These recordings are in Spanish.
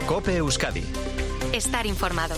COPE Euskadi. Estar informado.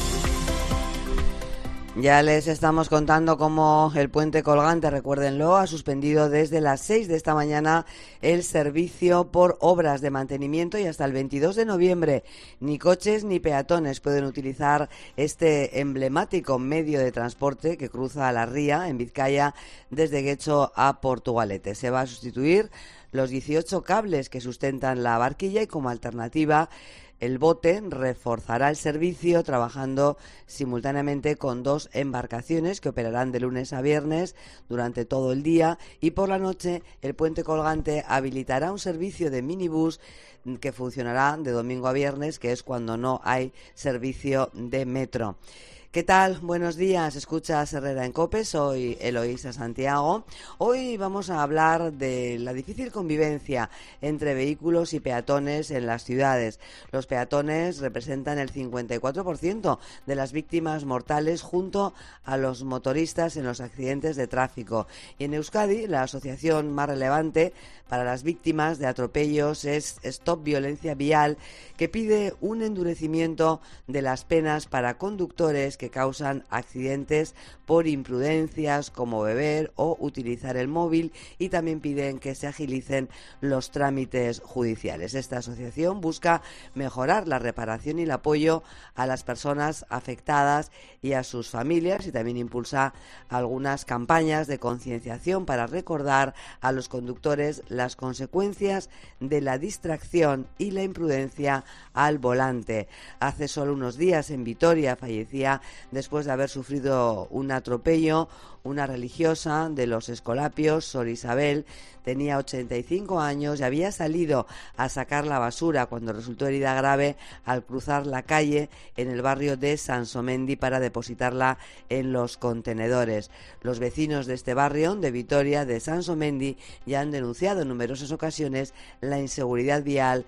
Ya les estamos contando cómo el puente colgante, recuérdenlo, ha suspendido desde las 6 de esta mañana el servicio por obras de mantenimiento y hasta el 22 de noviembre ni coches ni peatones pueden utilizar este emblemático medio de transporte que cruza la ría en Vizcaya desde Guecho a Portugalete. Se va a sustituir los 18 cables que sustentan la barquilla y como alternativa el bote reforzará el servicio trabajando simultáneamente con 2 embarcaciones que operarán de lunes a viernes durante todo el día y por la noche el puente colgante habilitará un servicio de minibús que funcionará de domingo a viernes, que es cuando no hay servicio de metro. ¿Qué tal? Buenos días, escuchas Herrera en COPE, soy Eloísa Santiago. Hoy vamos a hablar de la difícil convivencia entre vehículos y peatones en las ciudades. Los peatones representan el 54% de las víctimas mortales junto a los motoristas en los accidentes de tráfico. Y en Euskadi, la asociación más relevante para las víctimas de atropellos es Stop Violencia Vial, que pide un endurecimiento de las penas para conductores que causan accidentes por imprudencias como beber o utilizar el móvil, y también piden que se agilicen los trámites judiciales. Esta asociación busca mejorar la reparación y el apoyo a las personas afectadas y a sus familias y también impulsa algunas campañas de concienciación para recordar a los conductores las consecuencias de la distracción y la imprudencia al volante. Hace solo unos días en Vitoria fallecía después de haber sufrido un atropello una religiosa de los Escolapios, Sor Isabel. Tenía 85 años y había salido a sacar la basura cuando resultó herida grave al cruzar la calle en el barrio de Sansomendi para depositarla en los contenedores. Los vecinos de este barrio de Vitoria, de Sansomendi, ya han denunciado en numerosas ocasiones la inseguridad vial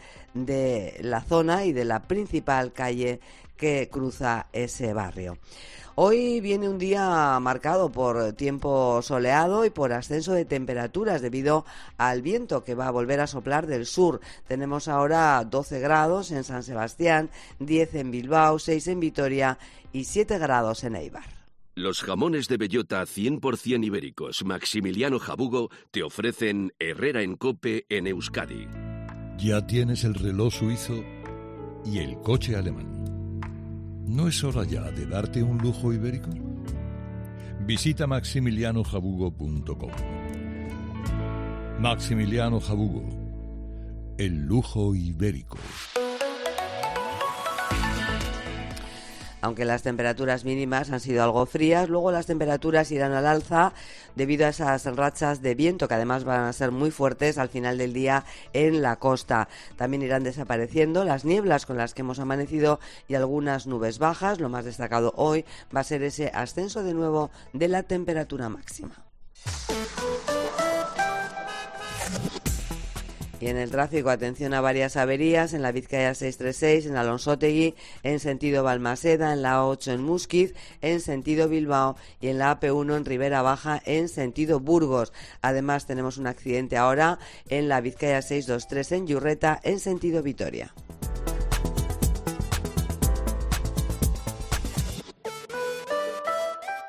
de la zona y de la principal calle que cruza ese barrio. Hoy viene un día marcado por tiempo soleado y por ascenso de temperaturas debido al viento que va a volver a soplar del sur. Tenemos ahora 12 grados en San Sebastián, 10 en Bilbao, 6 en Vitoria y 7 grados en Eibar. Los jamones de bellota 100% ibéricos Maximiliano Jabugo te ofrecen Herrera en COPE en Euskadi. Ya tienes el reloj suizo y el coche alemán. ¿No es hora ya de darte un lujo ibérico? Visita maximilianojabugo.com. Maximiliano Jabugo, el lujo ibérico. Aunque las temperaturas mínimas han sido algo frías, luego las temperaturas irán al alza debido a esas rachas de viento que además van a ser muy fuertes al final del día en la costa. También irán desapareciendo las nieblas con las que hemos amanecido y algunas nubes bajas. Lo más destacado hoy va a ser ese ascenso de nuevo de la temperatura máxima. Y en el tráfico, atención a varias averías en la Vizcaya 636, en Alonsotegi, en sentido Balmaseda, en la A8 en Muskiz, en sentido Bilbao y en la AP1 en Ribera Baja, en sentido Burgos. Además tenemos un accidente ahora en la Vizcaya 623 en Yurreta, en sentido Vitoria.